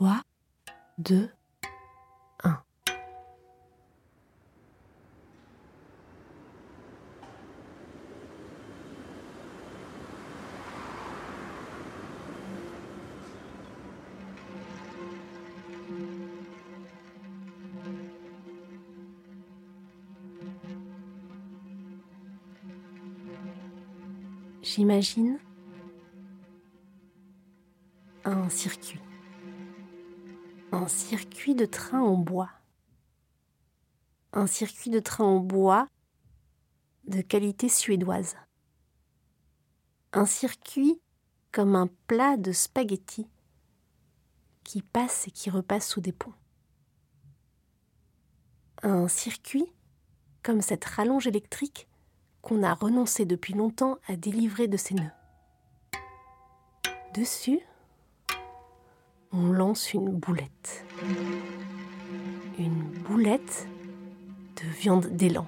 3, 2, 1. J'imagine un circuit. Un circuit de train en bois. Un circuit de train en bois de qualité suédoise. Un circuit comme un plat de spaghettis qui passe et qui repasse sous des ponts. Un circuit comme cette rallonge électrique qu'on a renoncé depuis longtemps à délivrer de ses nœuds. Dessus, on lance une boulette. Une boulette de viande d'élan.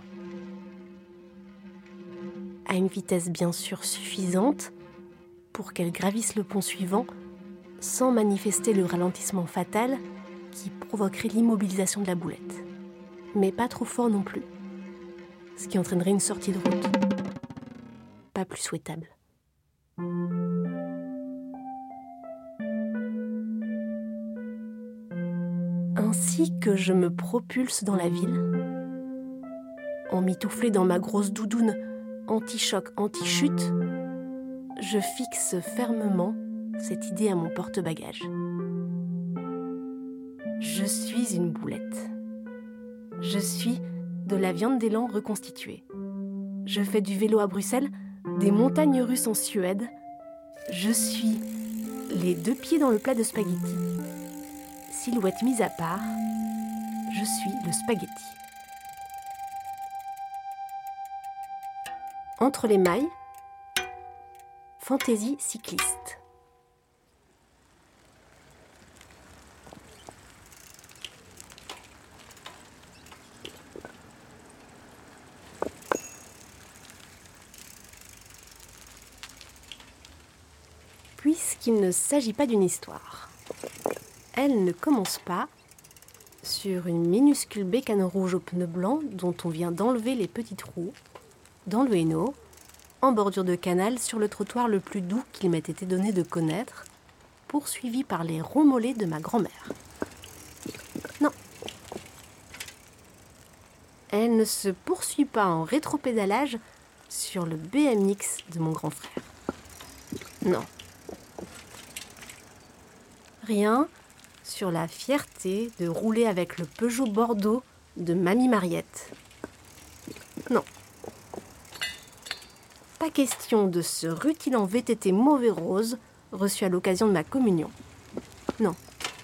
À une vitesse bien sûr suffisante pour qu'elle gravisse le pont suivant sans manifester le ralentissement fatal qui provoquerait l'immobilisation de la boulette. Mais pas trop fort non plus, ce qui entraînerait une sortie de route. Pas plus souhaitable. Ainsi que je me propulse dans la ville, emmitouflée dans ma grosse doudoune anti-choc, anti-chute, je fixe fermement cette idée à mon porte-bagages. Je suis une boulette. Je suis de la viande d'élan reconstituée. Je fais du vélo à Bruxelles, des montagnes russes en Suède. Je suis les 2 pieds dans le plat de spaghettis. Silhouette mise à part, je suis le spaghetti. Entre les mailles, fantaisie cycliste. Puisqu'il ne s'agit pas d'une histoire, elle ne commence pas sur une minuscule bécane rouge aux pneus blancs dont on vient d'enlever les petites roues, dans le Hainaut, en bordure de canal sur le trottoir le plus doux qu'il m'ait été donné de connaître, poursuivi par les ronds mollets de ma grand-mère. Non. Elle ne se poursuit pas en rétropédalage sur le BMX de mon grand frère. Non. Rien sur la fierté de rouler avec le Peugeot Bordeaux de Mamie Mariette. Non. Pas question de ce rutilant VTT mauvais rose reçu à l'occasion de ma communion. Non.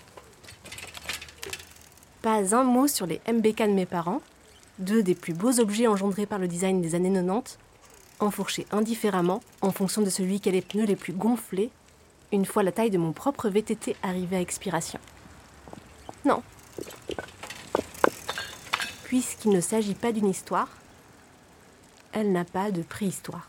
Pas un mot sur les MBK de mes parents, 2 des plus beaux objets engendrés par le design des années 90, enfourchés indifféremment en fonction de celui qui a les pneus les plus gonflés, une fois la taille de mon propre VTT arrivée à expiration. Non. Puisqu'il ne s'agit pas d'une histoire, elle n'a pas de préhistoire.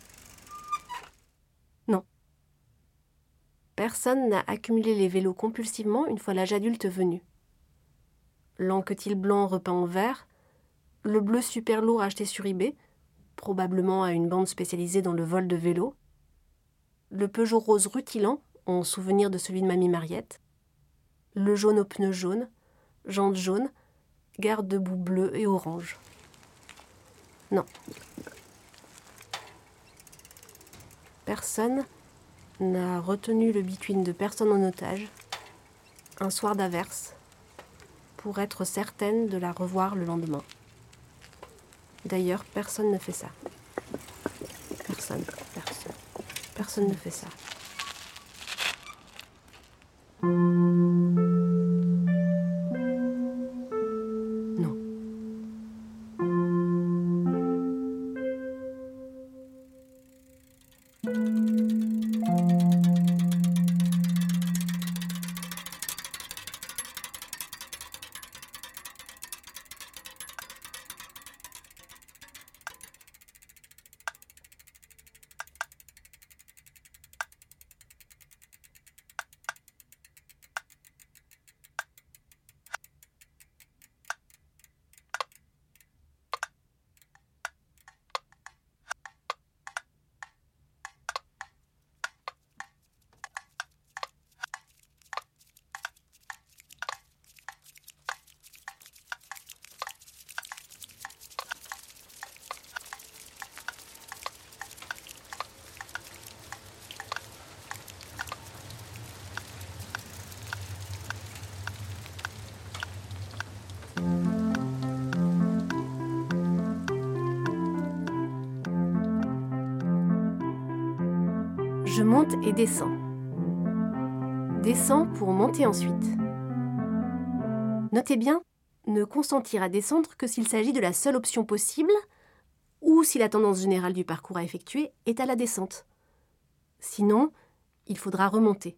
Non. Personne n'a accumulé les vélos compulsivement une fois l'âge adulte venu. L'anquetil blanc repeint en vert, le bleu super lourd acheté sur eBay, probablement à une bande spécialisée dans le vol de vélos, le Peugeot rose rutilant, en souvenir de celui de Mamie Mariette, le jaune aux pneus jaunes, jantes jaunes, garde-boue bleu et orange. Non. Personne n'a retenu le between de personne en otage, un soir d'averse, pour être certaine de la revoir le lendemain. D'ailleurs, personne ne fait ça. Personne ne fait ça. Non. Je monte et descends. Descends pour monter ensuite. Notez bien, ne consentir à descendre que s'il s'agit de la seule option possible ou si la tendance générale du parcours à effectuer est à la descente. Sinon, il faudra remonter.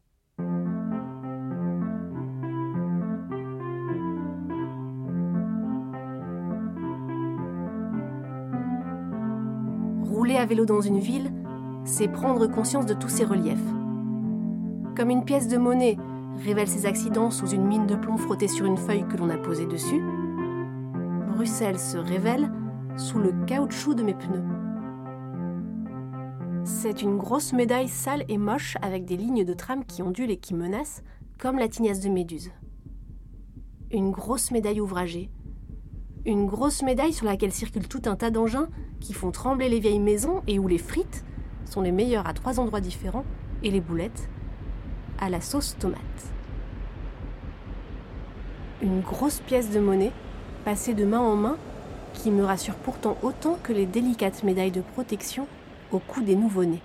Rouler à vélo dans une ville, c'est prendre conscience de tous ses reliefs. Comme une pièce de monnaie révèle ses accidents sous une mine de plomb frottée sur une feuille que l'on a posée dessus, Bruxelles se révèle sous le caoutchouc de mes pneus. C'est une grosse médaille sale et moche avec des lignes de tram qui ondulent et qui menacent, comme la tignasse de Méduse. Une grosse médaille ouvragée. Une grosse médaille sur laquelle circule tout un tas d'engins qui font trembler les vieilles maisons et où les frites sont les meilleures à 3 endroits différents et les boulettes à la sauce tomate. Une grosse pièce de monnaie passée de main en main qui me rassure pourtant autant que les délicates médailles de protection au cou des nouveau-nés.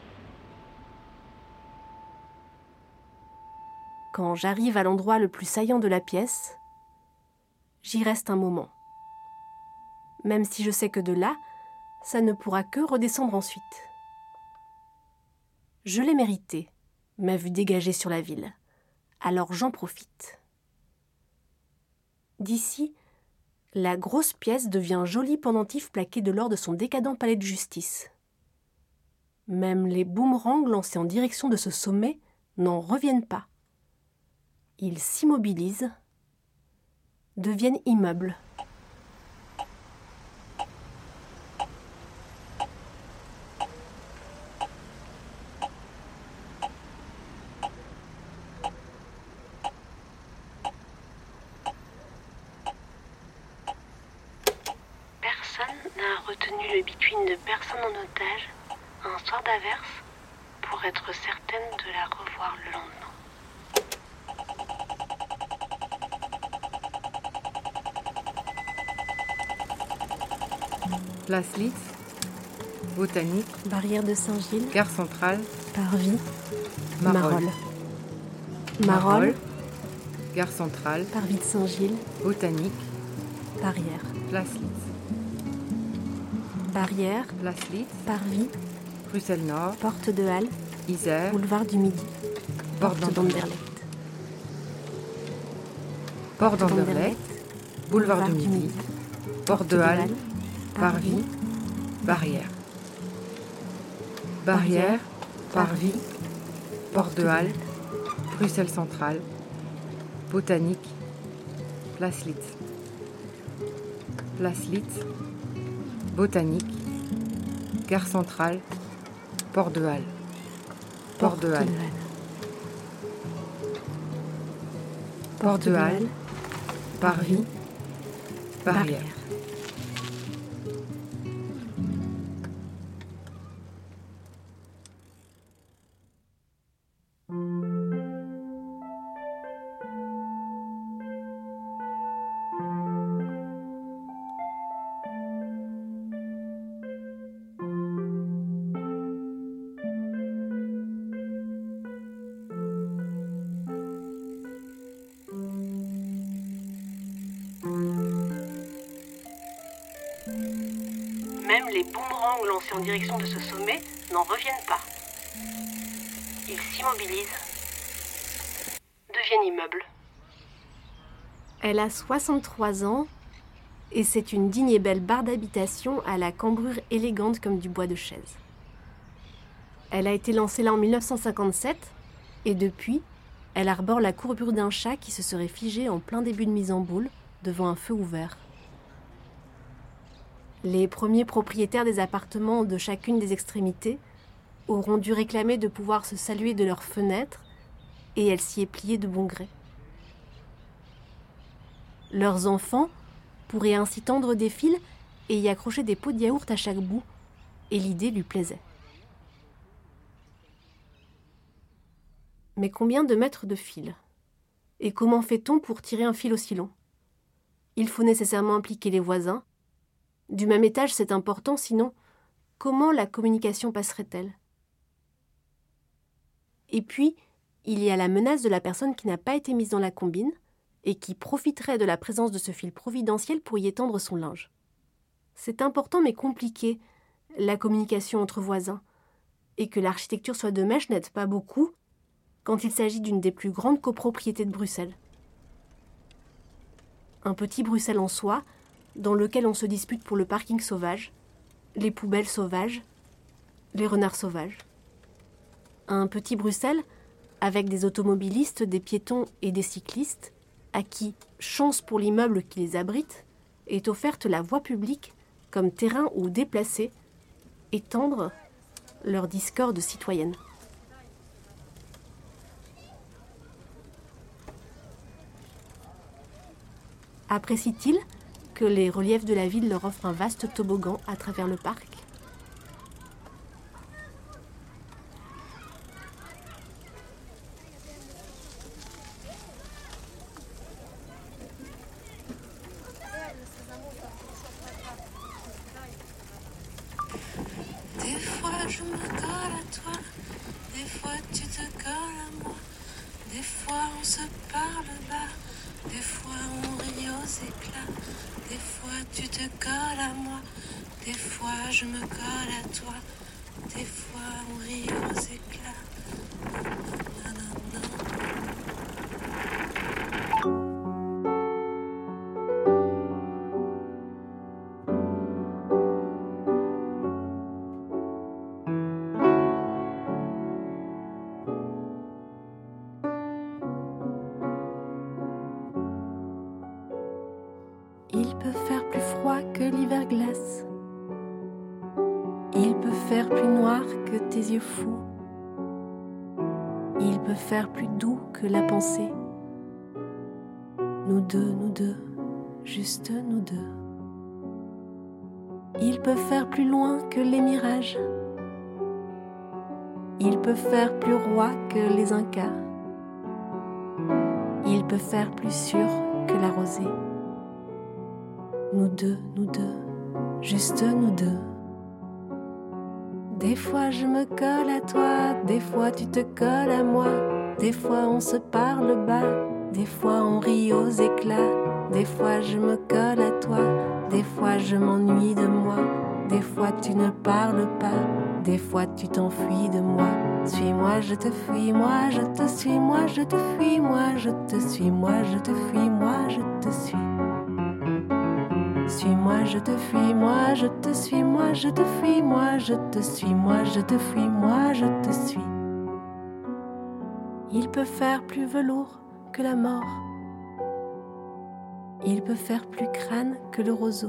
Quand j'arrive à l'endroit le plus saillant de la pièce, j'y reste un moment. Même si je sais que de là, ça ne pourra que redescendre ensuite. Je l'ai mérité, ma vue dégagée sur la ville. Alors j'en profite. D'ici, la grosse pièce devient joli pendentif plaqué de l'or de son décadent palais de justice. Même les boomerangs lancés en direction de ce sommet n'en reviennent pas. Ils s'immobilisent, deviennent immeubles. Personne n'a retenu le between de personne en otage un soir d'averse pour être certaine de la revoir le lendemain. Place Litz, Botanique, Barrière de Saint-Gilles, Gare Centrale, Parvis, Marolles. Marolles, Gare Centrale, Parvis de Saint-Gilles, Botanique, Barrière. Place Litz. Barrière, Place Litz, Parvis, Bruxelles Nord, Porte de Halle, Isère, Boulevard du Midi, Porte Porte d'Anderlecht. Port d'Anderlecht, Boulevard du Midi, Porte de Halle, Parvis, Barrière. Barrière, Parvis, Porte de Halle, Bruxelles Centrale, Botanique, Place Litz. Place Litz, Botanique, Gare Centrale, Port de Halle. Port de Halle. Port de Halle, Parvis, Barrière. Même les boomerangs lancés en direction de ce sommet n'en reviennent pas. Ils s'immobilisent, deviennent immeubles. Elle a 63 ans et c'est une digne et belle barre d'habitation à la cambrure élégante comme du bois de chaise. Elle a été lancée là en 1957 et depuis, elle arbore la courbure d'un chat qui se serait figé en plein début de mise en boule devant un feu ouvert. Les premiers propriétaires des appartements de chacune des extrémités auront dû réclamer de pouvoir se saluer de leurs fenêtres et elle s'y est pliée de bon gré. Leurs enfants pourraient ainsi tendre des fils et y accrocher des pots de yaourt à chaque bout, et l'idée lui plaisait. Mais combien de mètres de fil ? Et comment fait-on pour tirer un fil aussi long ? Il faut nécessairement impliquer les voisins. Du même étage, c'est important, sinon, comment la communication passerait-elle ? Et puis, il y a la menace de la personne qui n'a pas été mise dans la combine et qui profiterait de la présence de ce fil providentiel pour y étendre son linge. C'est important mais compliqué, la communication entre voisins, et que l'architecture soit de mèche n'aide pas beaucoup quand il s'agit d'une des plus grandes copropriétés de Bruxelles. Un petit Bruxelles en soi, dans lequel on se dispute pour le parking sauvage, les poubelles sauvages, les renards sauvages. Un petit Bruxelles avec des automobilistes, des piétons et des cyclistes, à qui, chance pour l'immeuble qui les abrite, est offerte la voie publique comme terrain où déplacer, étendre leur discorde citoyenne. Apprécient-ils que les reliefs de la ville leur offrent un vaste toboggan à travers le parc ? Des fois je me colle à toi, des fois tu te colles à moi, des fois on se parle bas, des fois on rit aux éclats, des fois tu te colles à moi, des fois je me colle à toi, des fois on rit aux éclats. Nanana. Il peut faire plus froid que l'hiver glace. Il peut faire plus noir que tes yeux fous. Il peut faire plus doux que la pensée. Nous deux, juste nous deux. Il peut faire plus loin que les mirages. Il peut faire plus roi que les Incas. Il peut faire plus sûr que la rosée. Nous deux, juste nous deux. Des fois je me colle à toi, des fois tu te colles à moi, des fois on se parle bas, des fois on rit aux éclats, des fois je me colle à toi, des fois je m'ennuie de moi, des fois tu ne parles pas, des fois tu t'enfuis de moi. Suis-moi, je te fuis, moi je te suis, moi je te fuis, moi je te suis, moi je te fuis, moi je te suis. Suis-moi, je te fuis, moi je te suis, moi je te fuis, moi je te suis, moi je te fuis, moi je te suis. Il peut faire plus velours que la mort. Il peut faire plus crâne que le roseau.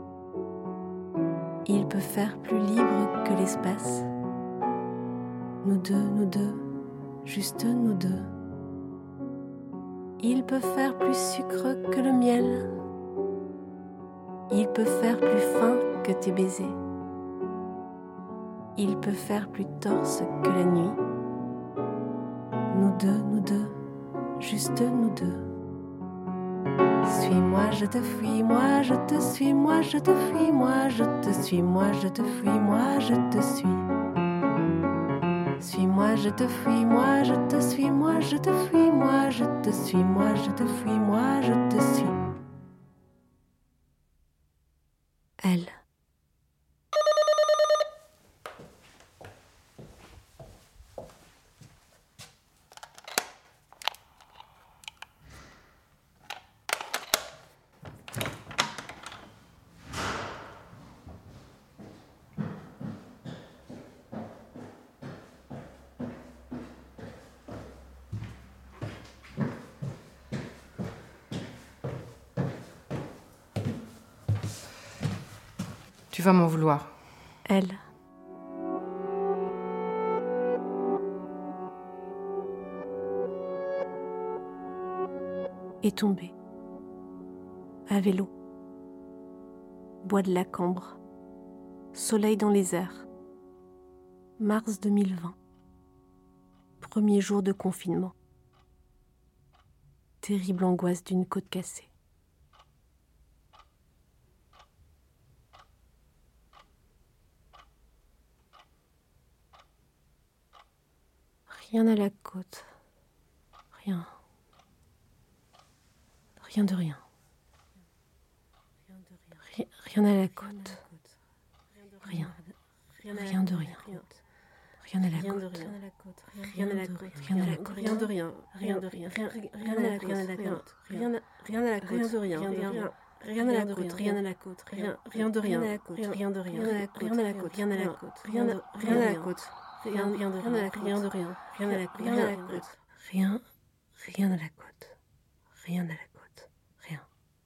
Il peut faire plus libre que l'espace. Nous deux, juste nous deux. Il peut faire plus sucre que le miel. Il peut faire plus fin que tes baisers. Il peut faire plus torse que la nuit. Nous deux, juste nous deux. Suis-moi, je te fuis, moi je te suis, moi je te fuis, moi je te suis, moi je te fuis, moi je te suis. Suis-moi, je te fuis, moi je te suis, moi je te fuis, moi je te suis, moi je te fuis, moi je te suis. Elle. Tu vas m'en vouloir. Elle. Est tombée. À vélo. Bois de la Cambre. Soleil dans les airs. Mars 2020. Premier jour de confinement. Terrible angoisse d'une côte cassée. Rien à la côte. Rien. Rien de rien. Rien à la côte. Rien. Rien de rien. Rien à la côte. Rien à la côte. Rien à la côte. Rien de rien. Rien de rien. Rien à la côte. Rien à la côte. Rien de rien. Rien à la côte. Rien à la côte. Rien de rien. Rien de rien. Rien à la côte. Rien à la côte. Rien à la côte. Rien de rien. Rien de rien. Rien à la côte. Rien à la côte. Rien. Rien à la côte. Rien à la côte. Rien.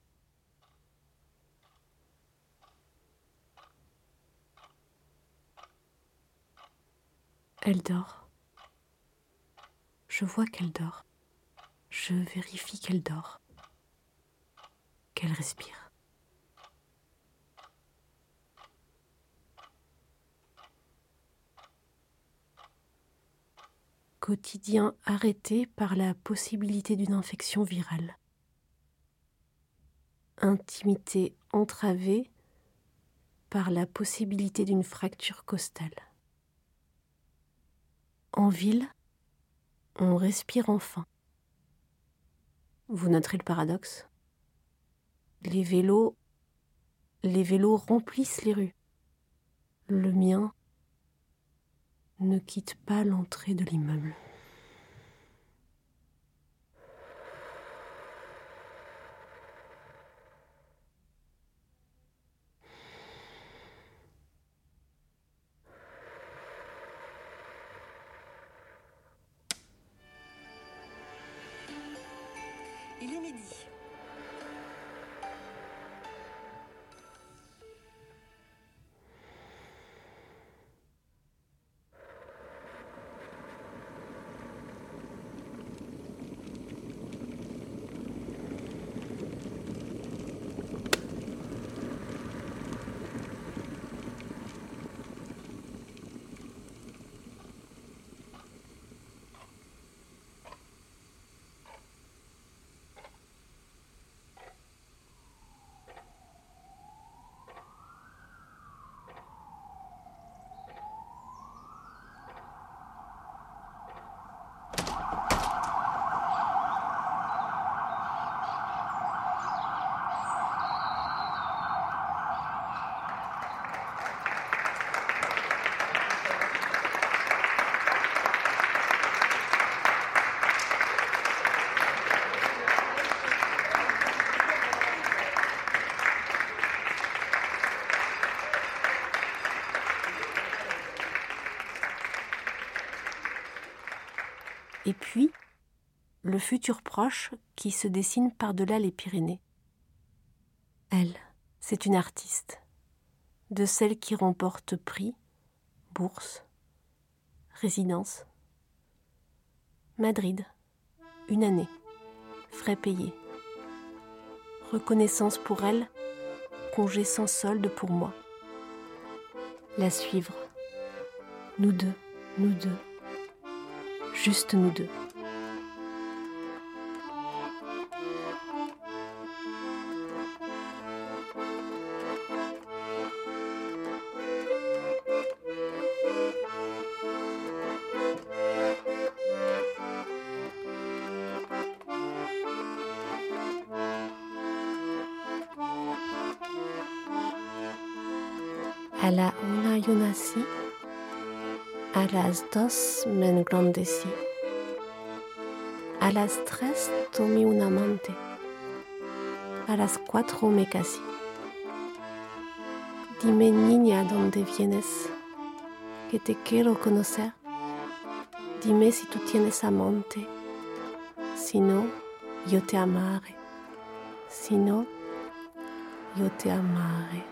Elle dort. Je vois qu'elle dort. Je vérifie qu'elle dort. Qu'elle respire. Quotidien arrêté par la possibilité d'une infection virale. Intimité entravée par la possibilité d'une fracture costale. En ville, on respire enfin. Vous noterez le paradoxe. Les vélos remplissent les rues. Le mien ne quitte pas l'entrée de l'immeuble. Il est midi. Et puis, le futur proche qui se dessine par-delà les Pyrénées. Elle, c'est une artiste, de celles qui remportent prix, bourse, résidence. Madrid, une année, frais payés. Reconnaissance pour elle, congé sans solde pour moi. La suivre, nous deux, juste nous deux. A la una yo nací, a las dos me engrandecí, a las tres tomé un amante, a las cuatro me casé. Dime niña, ¿dónde vienes? Que te quiero conocer. Dime si tú tienes amante, si no, yo te amaré, si no, yo te amaré.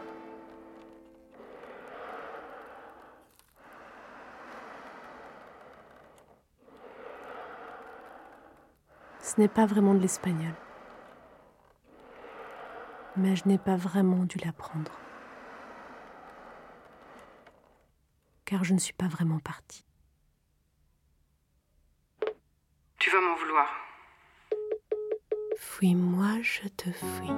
Ce n'est pas vraiment de l'espagnol. Mais je n'ai pas vraiment dû l'apprendre. Car je ne suis pas vraiment partie. Tu vas m'en vouloir. Fuis-moi, je te fuis.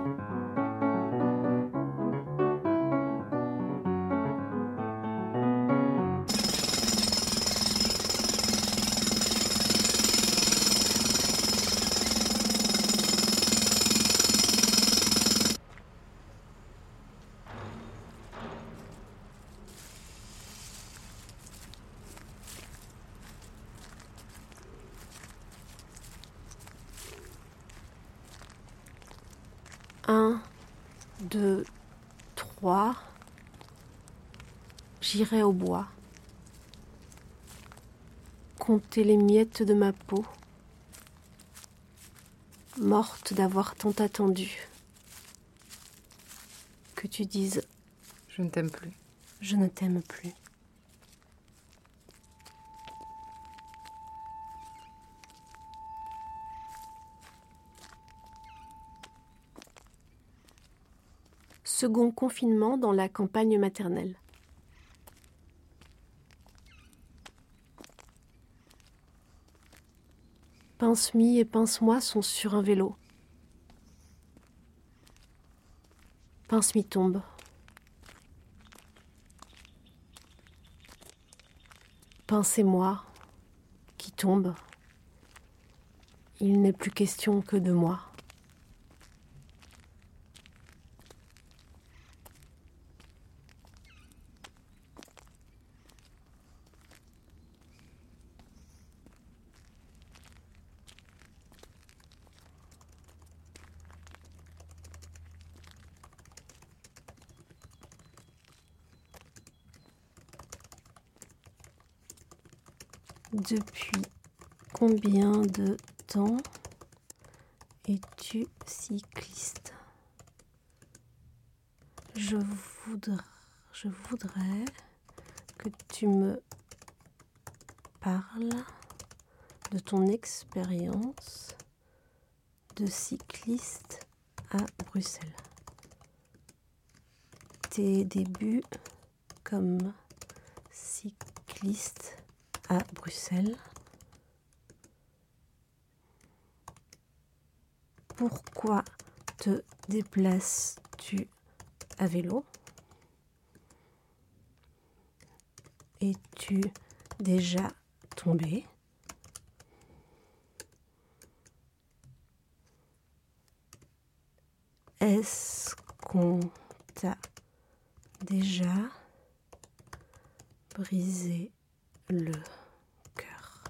1, 2, 3. J'irai au bois. Compter les miettes de ma peau. Morte d'avoir tant attendu. Que tu dises « Je ne t'aime plus ». Je ne t'aime plus. Second confinement dans la campagne maternelle. Pince-mi et Pince-moi sont sur un vélo. Pince-mi tombe. Pince-moi qui tombe. Il n'est plus question que de moi. Depuis combien de temps es-tu cycliste ? Je voudrais que tu me parles de ton expérience de cycliste à Bruxelles. Tes débuts comme cycliste à Bruxelles. Pourquoi te déplaces-tu à vélo ? Es-tu déjà tombé ? Est-ce qu'on t'a déjà brisé le cœur?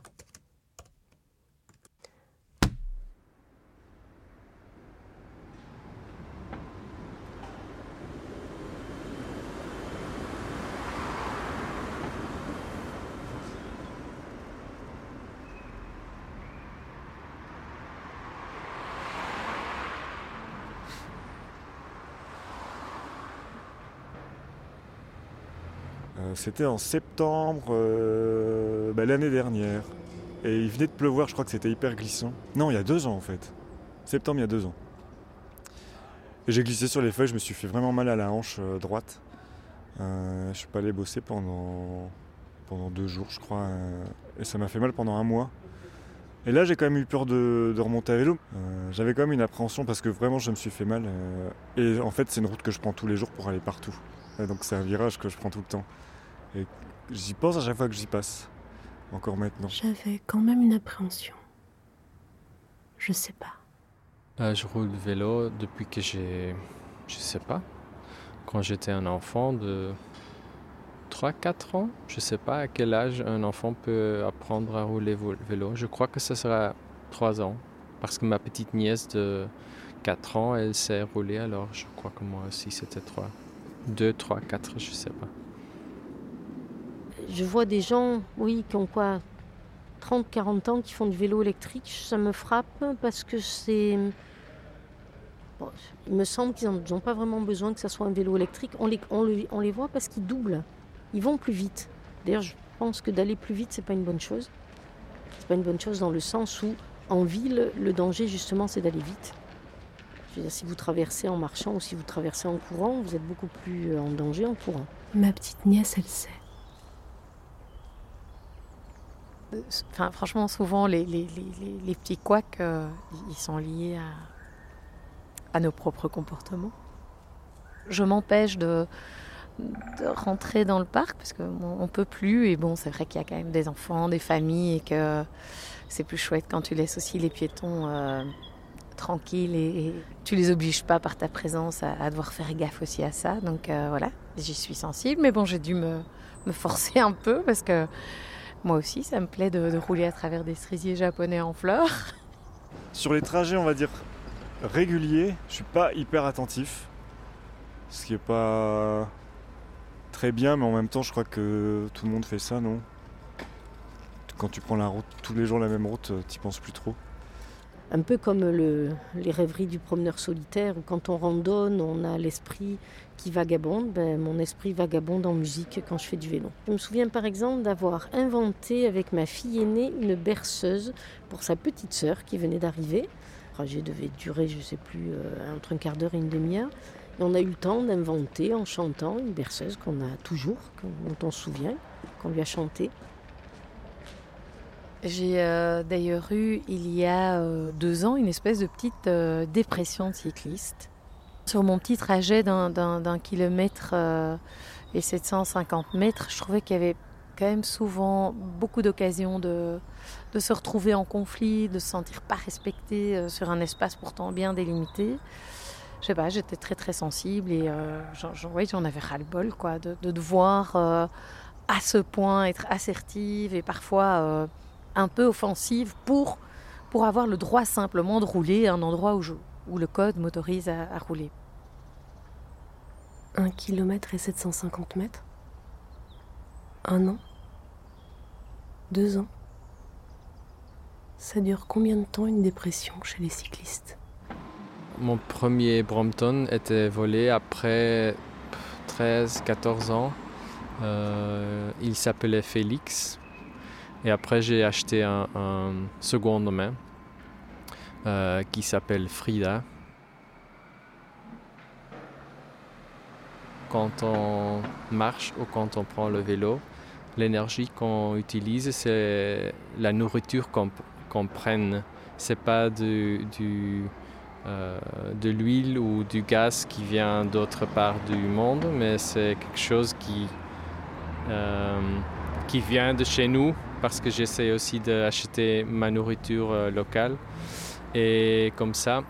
C'était en septembre l'année dernière. Et il venait de pleuvoir, je crois que c'était hyper glissant. Non, il y a 2 ans en fait. Septembre, il y a 2 ans. Et j'ai glissé sur les feuilles, je me suis fait vraiment mal à la hanche droite. Je suis pas allé bosser pendant 2 jours, je crois. Et ça m'a fait mal pendant 1 mois. Et là, j'ai quand même eu peur de remonter à vélo. J'avais quand même une appréhension parce que vraiment, je me suis fait mal. Et en fait, c'est une route que je prends tous les jours pour aller partout. Et donc, c'est un virage que je prends tout le temps. Et j'y pense à chaque fois que j'y passe. Encore maintenant. J'avais quand même une appréhension. Je sais pas. Je roule vélo depuis que je sais pas, quand j'étais un enfant de 3-4 ans. Je sais pas à quel âge un enfant peut apprendre à rouler vélo. Je crois que ça sera 3 ans. Parce que ma petite nièce de 4 ans, elle sait rouler, alors je crois que moi aussi c'était 2, 3, 4, je sais pas. Je vois des gens, qui ont 30, 40 ans, qui font du vélo électrique. Ça me frappe parce que c'est... Bon, il me semble qu'ils n'ont pas vraiment besoin que ça soit un vélo électrique. On les voit parce qu'ils doublent. Ils vont plus vite. D'ailleurs, je pense que d'aller plus vite, c'est pas une bonne chose. C'est pas une bonne chose dans le sens où, en ville, le danger, justement, c'est d'aller vite. Je veux dire, si vous traversez en marchant ou si vous traversez en courant, vous êtes beaucoup plus en danger en courant. Ma petite nièce, elle sait. Franchement, souvent, les petits couacs, ils sont liés à nos propres comportements. Je m'empêche de rentrer dans le parc parce qu'on ne peut plus. Et bon, c'est vrai qu'il y a quand même des enfants, des familles et que c'est plus chouette quand tu laisses aussi les piétons tranquilles et tu les obliges pas par ta présence à devoir faire gaffe aussi à ça. Donc voilà, j'y suis sensible. Mais bon, j'ai dû me forcer un peu parce que moi aussi, ça me plaît de rouler à travers des cerisiers japonais en fleurs. Sur les trajets, on va dire, régulier, je suis pas hyper attentif. Ce qui est pas très bien, mais en même temps, je crois que tout le monde fait ça, non? Quand tu prends la route, tous les jours la même route, t'y penses plus trop. Un peu comme les rêveries du promeneur solitaire, où quand on randonne, on a l'esprit qui vagabonde. Mon esprit vagabonde en musique quand je fais du vélo. Je me souviens par exemple d'avoir inventé avec ma fille aînée une berceuse pour sa petite sœur qui venait d'arriver. Le trajet devait durer, je ne sais plus, entre un quart d'heure et une demi-heure. Et on a eu le temps d'inventer en chantant une berceuse qu'on a toujours, dont on se souvient, qu'on lui a chantée. J'ai d'ailleurs eu, il y a 2 ans, une espèce de petite dépression de cycliste. Sur mon petit trajet d'un kilomètre et 750 mètres, je trouvais qu'il y avait quand même souvent beaucoup d'occasions de se retrouver en conflit, de se sentir pas respecté sur un espace pourtant bien délimité. Je sais pas, j'étais très très sensible et j'en avais ras-le-bol quoi, de devoir à ce point être assertive et parfois un peu offensive pour avoir le droit simplement de rouler à un endroit où le code m'autorise à rouler. 1 km et 750 mètres 1 an 2 ans. Ça dure combien de temps une dépression chez les cyclistes? Mon premier Brompton était volé après 13-14 ans. Il s'appelait Félix. Et après, j'ai acheté un seconde main qui s'appelle Frida. Quand on marche ou quand on prend le vélo, l'énergie qu'on utilise, c'est la nourriture qu'on prenne. C'est pas de l'huile ou du gaz qui vient d'autre part du monde, mais c'est quelque chose qui vient de chez nous, parce que j'essaie aussi d'acheter ma nourriture locale. Et comme ça,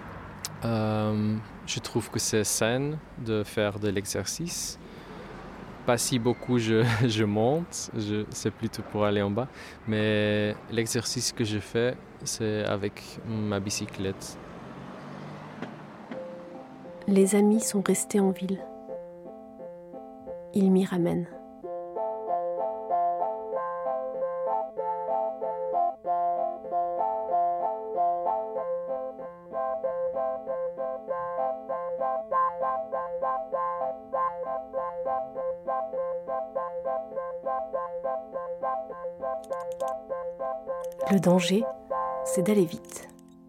je trouve que c'est sain de faire de l'exercice. Pas si beaucoup je monte, c'est plutôt pour aller en bas. Mais l'exercice que je fais, c'est avec ma bicyclette. Les amis sont restés en ville. Ils m'y ramènent. Le danger, c'est d'aller vite.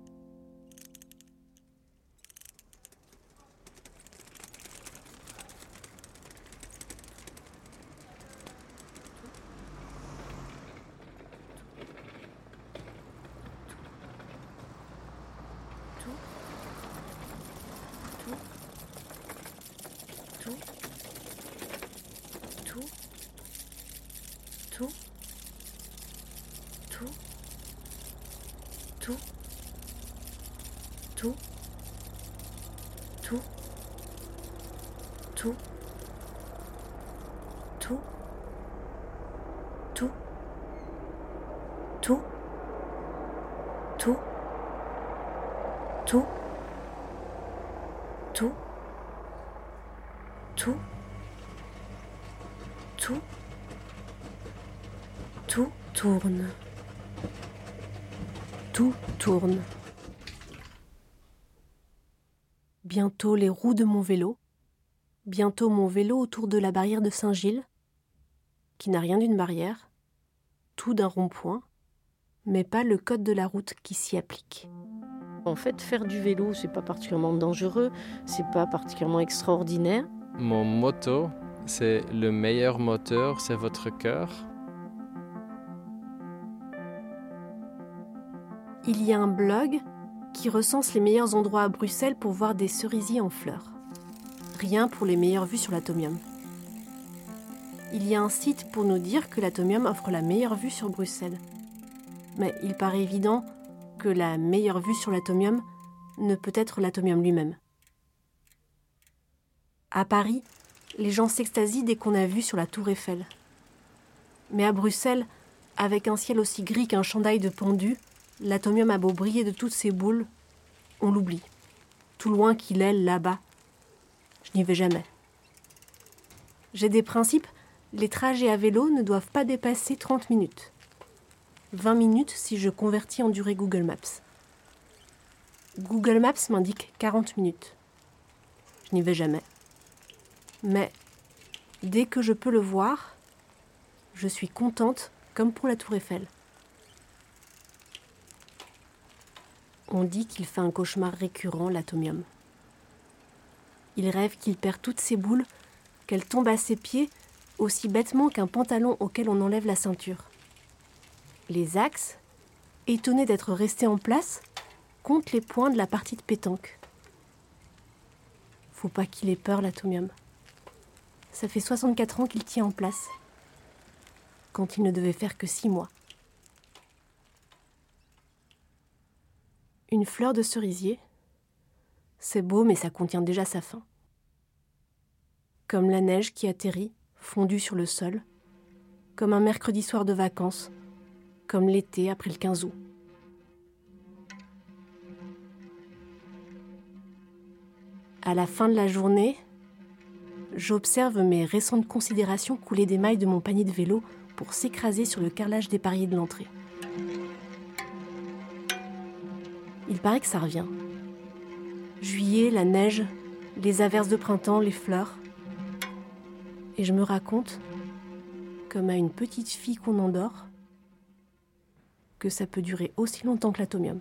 Tout tourne. Tout tourne. Bientôt les roues de mon vélo. Bientôt mon vélo autour de la barrière de Saint-Gilles, qui n'a rien d'une barrière, tout d'un rond-point, mais pas le code de la route qui s'y applique. En fait, faire du vélo, c'est pas particulièrement dangereux, c'est pas particulièrement extraordinaire. Mon motto, c'est le meilleur moteur, c'est votre cœur. Il y a un blog qui recense les meilleurs endroits à Bruxelles pour voir des cerisiers en fleurs. Rien pour les meilleures vues sur l'Atomium. Il y a un site pour nous dire que l'Atomium offre la meilleure vue sur Bruxelles. Mais il paraît évident que la meilleure vue sur l'Atomium ne peut être l'Atomium lui-même. À Paris, les gens s'extasient dès qu'on a vu sur la Tour Eiffel. Mais à Bruxelles, avec un ciel aussi gris qu'un chandail de pendu, l'Atomium a beau briller de toutes ses boules, on l'oublie. tout loin qu'il est là-bas. Je n'y vais jamais. J'ai des principes, les trajets à vélo ne doivent pas dépasser 30 minutes. 20 minutes si je convertis en durée Google Maps. Google Maps m'indique 40 minutes. Je n'y vais jamais. Mais dès que je peux le voir, je suis contente comme pour la Tour Eiffel. On dit qu'il fait un cauchemar récurrent, l'atomium. Il rêve qu'il perd toutes ses boules, qu'elles tombent à ses pieds aussi bêtement qu'un pantalon auquel on enlève la ceinture. Les axes, étonnés d'être restés en place, comptent les points de la partie de pétanque. Faut pas qu'il ait peur, l'atomium. Ça fait 64 ans qu'il tient en place, quand il ne devait faire que 6 mois. Une fleur de cerisier, c'est beau, mais ça contient déjà sa fin. Comme la neige qui atterrit, fondue sur le sol, comme un mercredi soir de vacances, comme l'été après le 15 août. À la fin de la journée, j'observe mes récentes considérations couler des mailles de mon panier de vélo pour s'écraser sur le carrelage des pariers de l'entrée. Il paraît que ça revient. Juillet, la neige, les averses de printemps, les fleurs. Et je me raconte, comme à une petite fille qu'on endort, que ça peut durer aussi longtemps que l'atomium.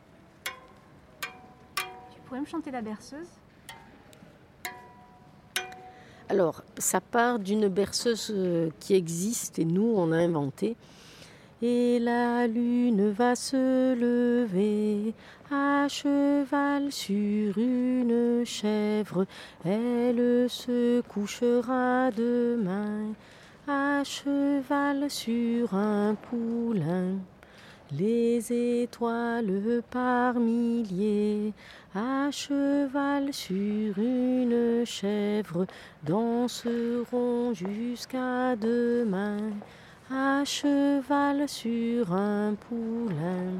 Tu pourrais me chanter la berceuse ? Alors, ça part d'une berceuse qui existe et nous, on a inventé. Et la lune va se lever à cheval sur une chèvre. Elle se couchera demain à cheval sur un poulain. Les étoiles par milliers à cheval sur une chèvre danseront jusqu'à demain à cheval sur un poulain.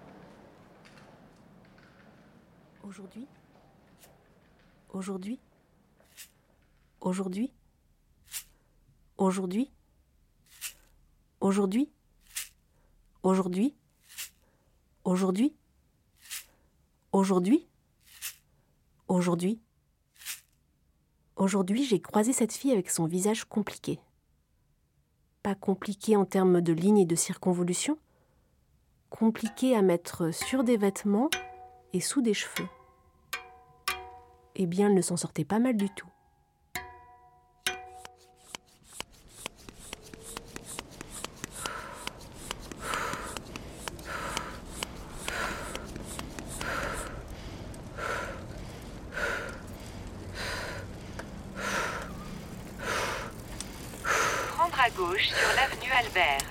Aujourd'hui, aujourd'hui, aujourd'hui, aujourd'hui, aujourd'hui, aujourd'hui, aujourd'hui, aujourd'hui, aujourd'hui. Aujourd'hui, j'ai croisé cette fille avec son visage compliqué. Pas compliqué en termes de lignes et de circonvolutions, compliqué à mettre sur des vêtements et sous des cheveux. Eh bien, elle ne s'en sortait pas mal du tout. Prendre à gauche sur l'avenue Albert.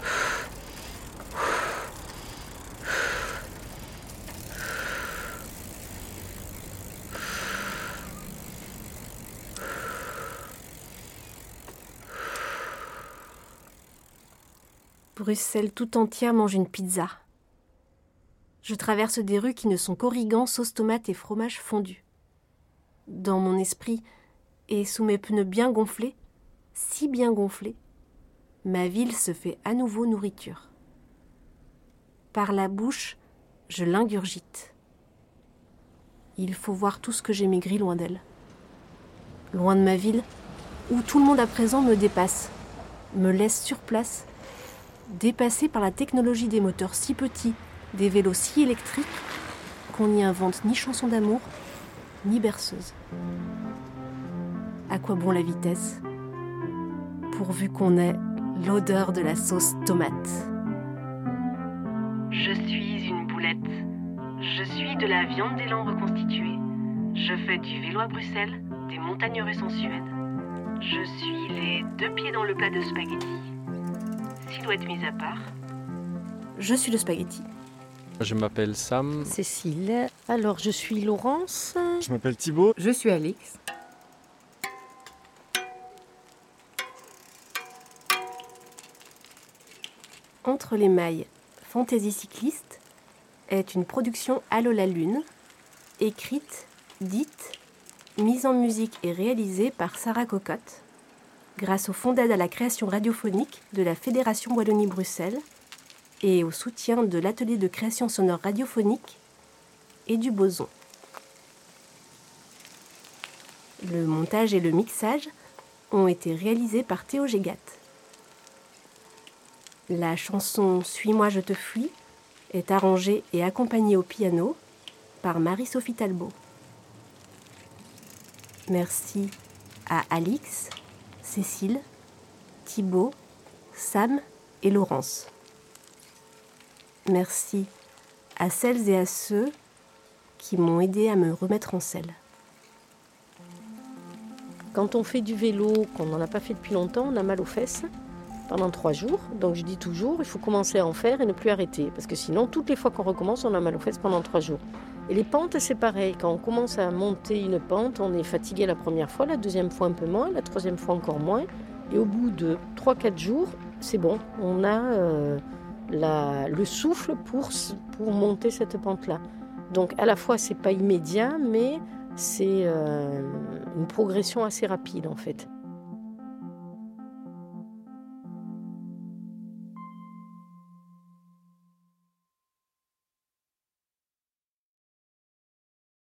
Bruxelles tout entière mange une pizza. Je traverse des rues qui ne sont qu'origan, sauce tomate et fromage fondu. Dans mon esprit, et sous mes pneus bien gonflés, si bien gonflés, ma ville se fait à nouveau nourriture. Par la bouche, je l'ingurgite. Il faut voir tout ce que j'ai maigri loin d'elle. Loin de ma ville, où tout le monde à présent me dépasse, me laisse sur place, dépassé par la technologie des moteurs si petits, des vélos si électriques, qu'on n'y invente ni chanson d'amour, ni berceuse. À quoi bon la vitesse ? Pourvu qu'on ait l'odeur de la sauce tomate. Je suis une boulette. Je suis de la viande d'élan reconstituée. Je fais du vélo à Bruxelles, des montagnes russes en Suède. Je suis les 2 pieds dans le plat de spaghettis. Silhouette mise à part. Je suis le spaghetti. Je m'appelle Sam. Cécile. Alors, je suis Laurence. Je m'appelle Thibaut. Je suis Alix. Entre les mailles, Fantaisie cycliste est une production Allô la Lune, écrite dite, mise en musique et réalisée par Sarah Cocotte, grâce au fonds d'aide à la création radiophonique de la Fédération Wallonie-Bruxelles et au soutien de l'atelier de création sonore radiophonique et du Boson. Le montage et le mixage ont été réalisés par Théo Gégat. La chanson « Suis-moi, je te fuis » est arrangée et accompagnée au piano par Marie-Sophie Talbot. Merci à Alix, Cécile, Thibaut, Sam et Laurence. Merci à celles et à ceux qui m'ont aidé à me remettre en selle. Quand on fait du vélo, qu'on n'en a pas fait depuis longtemps, on a mal aux fesses pendant 3 jours. Donc je dis toujours, il faut commencer à en faire et ne plus arrêter. Parce que sinon, toutes les fois qu'on recommence, on a mal aux fesses pendant 3 jours. Et les pentes, c'est pareil. Quand on commence à monter une pente, on est fatigué la première fois, la deuxième fois un peu moins, la troisième fois encore moins. Et au bout de 3-4 jours, c'est bon. On a le souffle pour monter cette pente-là. Donc à la fois, c'est pas immédiat, mais c'est une progression assez rapide en fait.